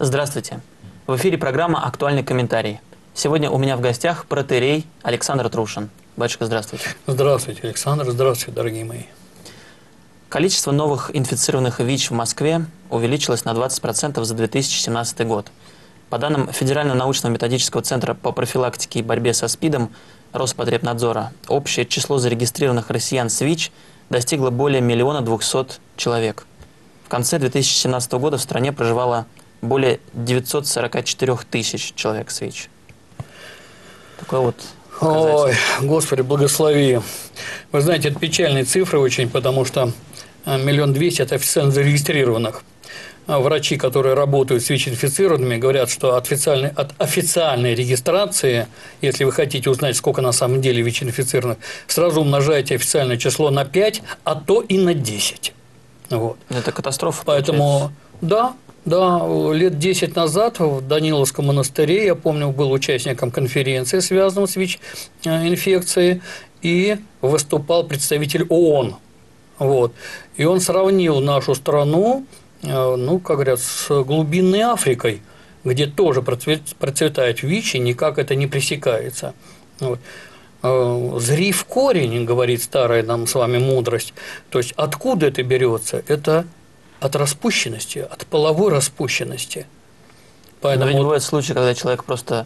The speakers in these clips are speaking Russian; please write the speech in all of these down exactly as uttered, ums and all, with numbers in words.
Здравствуйте. В эфире программа «Актуальный комментарий». Сегодня у меня в гостях протоиерей Александр Трушин. Батюшка, здравствуйте. Здравствуйте, Александр. Здравствуйте, дорогие мои. Количество новых инфицированных ВИЧ в Москве увеличилось на двадцать процентов за две тысячи семнадцатый год. По данным Федерального научного методического центра по профилактике и борьбе со СПИДом Роспотребнадзора, общее число зарегистрированных россиян с ВИЧ достигло более миллиона двухсот человек. В конце две тысячи семнадцатого года в стране проживало более девятисот сорока четырёх тысяч человек с ВИЧ. Такой вот показатель. Ой, Господи, благослови. Вы знаете, это печальные цифры очень, потому что миллион двести – это официально зарегистрированных. Врачи, которые работают с ВИЧ-инфицированными, говорят, что от официальной, от официальной регистрации, если вы хотите узнать, сколько на самом деле ВИЧ-инфицированных, сразу умножаете официальное число на пять, а то и на десять. Вот. Это катастрофа. Поэтому, да, да, лет десять назад в Даниловском монастыре, я помню, был участником конференции, связанной с ВИЧ-инфекцией, и выступал представитель ООН. Вот. И он сравнил нашу страну, ну, как говорят, с глубинной Африкой, где тоже процветает ВИЧ, и никак это не пресекается. Вот. «Зри в корень», говорит старая нам с вами мудрость. То есть, откуда это берется? Это от распущенности, от половой распущенности. Поэтому... Но ведь бывают случаи, когда человек просто,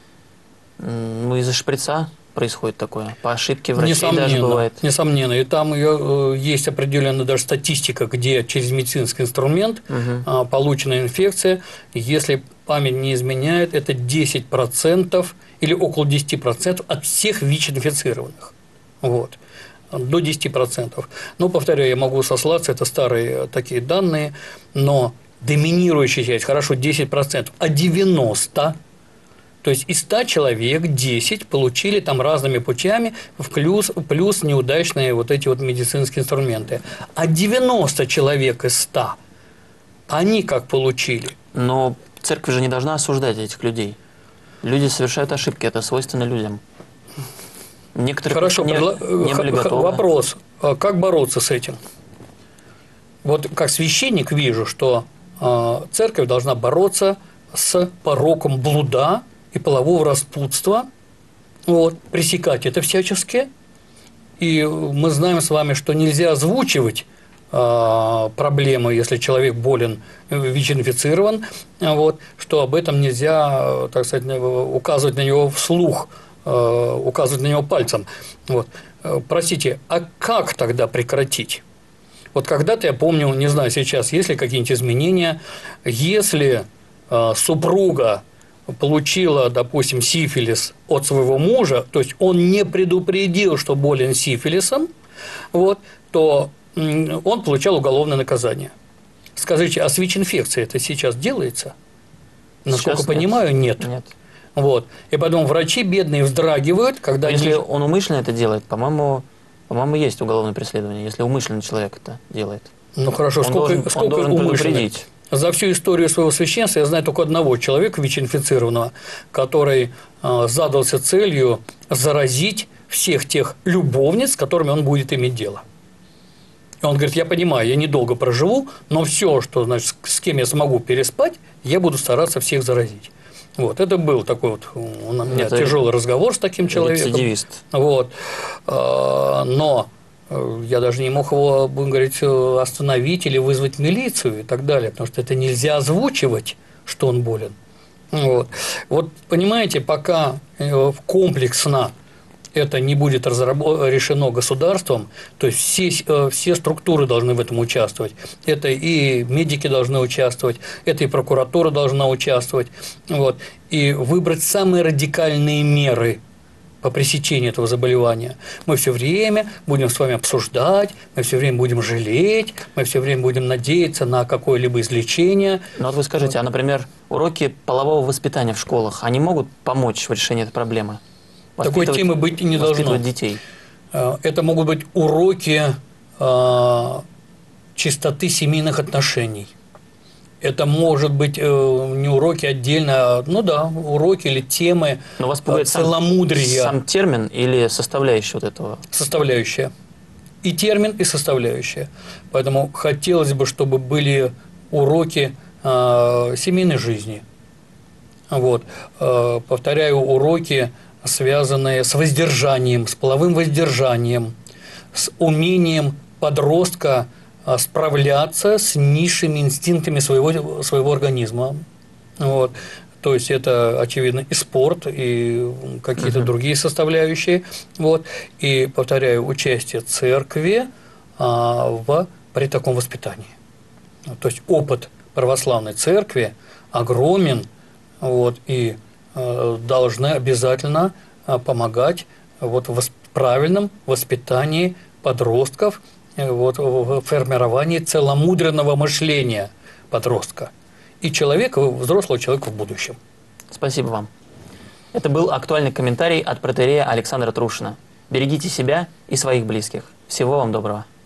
ну, из-за шприца происходит такое, по ошибке врачей несомненно, даже бывает. Несомненно, и там ее, есть определенная даже статистика, где через медицинский инструмент угу. получена инфекция, если память не изменяет, это десять процентов или около десяти процентов от всех ВИЧ-инфицированных. Вот. До десяти процентов. Но, повторяю, я могу сослаться, это старые такие данные, но доминирующая часть, хорошо, десять процентов, а девяносто процентов, то есть из ста человек десять получили там разными путями, плюс, плюс неудачные вот эти вот медицинские инструменты. А девяносто человек из ста, они как получили? Но церковь же не должна осуждать этих людей. Люди совершают ошибки, это свойственно людям. Некоторые Хорошо, не, предла... не были готовы. Вопрос, как бороться с этим? Вот как священник вижу, что церковь должна бороться с пороком блуда и полового распутства, вот, пресекать это всячески. И мы знаем с вами, что нельзя озвучивать э, проблемы, если человек болен, ВИЧ-инфицирован, вот, что об этом нельзя, так сказать, указывать на него вслух, э, указывать на него пальцем. Вот. Простите, а как тогда прекратить? Вот когда-то, я помню, не знаю сейчас, есть ли какие-нибудь изменения, если э, супруга получила, допустим, сифилис от своего мужа, то есть он не предупредил, что болен сифилисом, вот, то он получал уголовное наказание. Скажите, а с ВИЧ-инфекцией это сейчас делается? Насколько сейчас понимаю, нет. нет. Вот. И потом врачи бедные вздрагивают, когда… Если они... он умышленно это делает, по-моему, по-моему, есть уголовное преследование, если умышленно человек это делает. Ну хорошо, он сколько, должен, сколько он должен умышленно? За всю историю своего священства я знаю только одного человека, ВИЧ-инфицированного, который э, задался целью заразить всех тех любовниц, с которыми он будет иметь дело. И он говорит, я понимаю, я недолго проживу, но все, что, значит, с кем я смогу переспать, я буду стараться всех заразить. Вот, это был такой вот у меня это тяжелый разговор с таким человеком. Рецидивист. Вот, э, но… Я даже не мог его, будем говорить, остановить или вызвать милицию и так далее, потому что это нельзя озвучивать, что он болен. Вот, вот понимаете, пока комплексно это не будет решено государством, то есть все, все структуры должны в этом участвовать. Это и медики должны участвовать, это и прокуратура должна участвовать. Вот, и выбрать самые радикальные меры по пресечению этого заболевания. Мы все время будем с вами обсуждать, мы все время будем жалеть, мы все время будем надеяться на какое-либо излечение. Ну вот вы скажите, а, например, уроки полового воспитания в школах, они могут помочь в решении этой проблемы? Такой темы быть и не должно. Детей. Это могут быть уроки э, чистоты семейных отношений. Это может быть э, не уроки отдельно, ну да, уроки или темы Но вас пугает целомудрия. Сам, сам термин или составляющая вот этого? Составляющая. И термин, и составляющая. Поэтому хотелось бы, чтобы были уроки э, семейной жизни. Вот. Э, повторяю уроки, связанные с воздержанием, с половым воздержанием, с умением подростка справляться с низшими инстинктами своего, своего организма. Вот. То есть это, очевидно, и спорт, и какие-то uh-huh. другие составляющие. Вот. И, повторяю, участие церкви а, в, при таком воспитании. То есть опыт православной церкви огромен, вот, и а, должны обязательно а, помогать вот, в правильном воспитании подростков, вот, в формировании целомудренного мышления подростка и человека, взрослого человека в будущем. Спасибо вам. Это был актуальный комментарий от протоиерея Александра Трушина. Берегите себя и своих близких. Всего вам доброго.